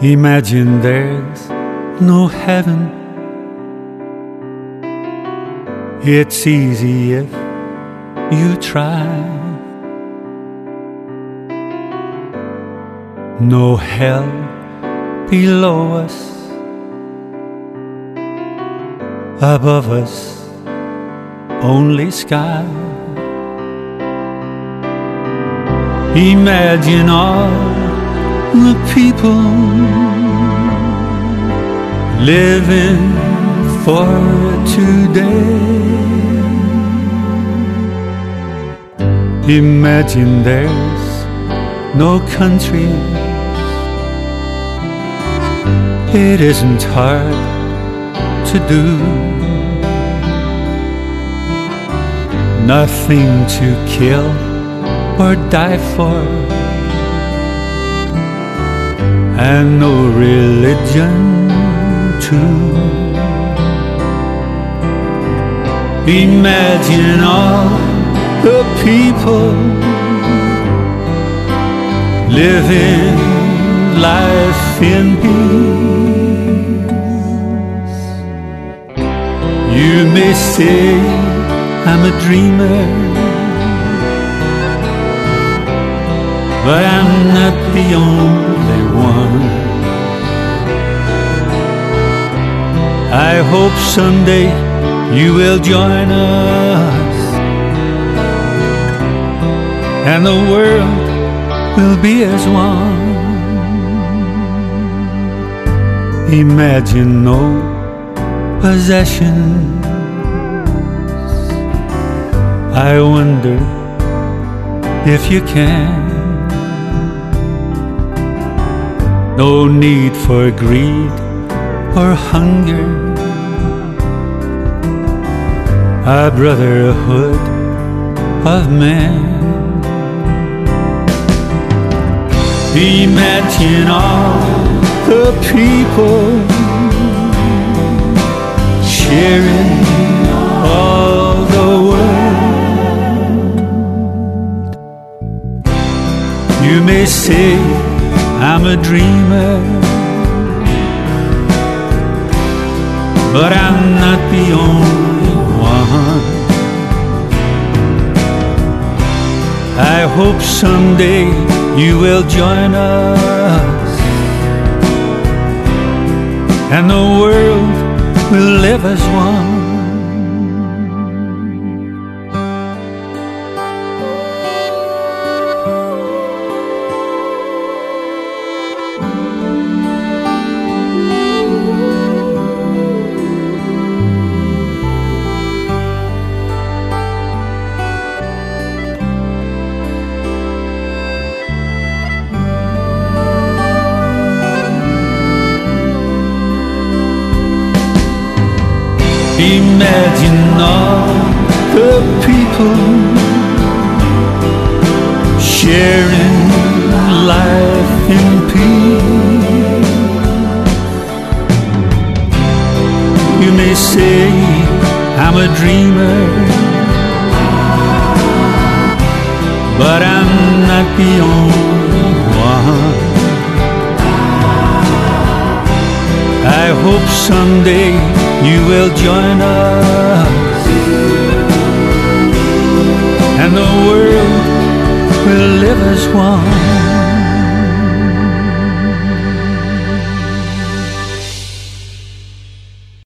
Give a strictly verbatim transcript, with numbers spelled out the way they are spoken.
Imagine there's no heaven. It's easy if you try. No hell below us, above us only sky. Imagine all the people living for today. Imagine there's no countries. It isn't hard to do. Nothing to kill or die for, and no religion too. Imagine all the people living life in peace. You may say I'm a dreamer, but I'm not the only one. I hope someday you will join us, and the world will be as one. Imagine no possessions. I wonder if you can. No need for greed or hunger, a brotherhood of men. Imagine all the people sharing all the world. You may say I'm a dreamer, but I'm not the only one. I hope someday you will join us, and the world will live as one. Imagine all the people sharing life in peace. You may say I'm a dreamer, but I'm not the only one. I hope someday you will join us, and the world will live as one.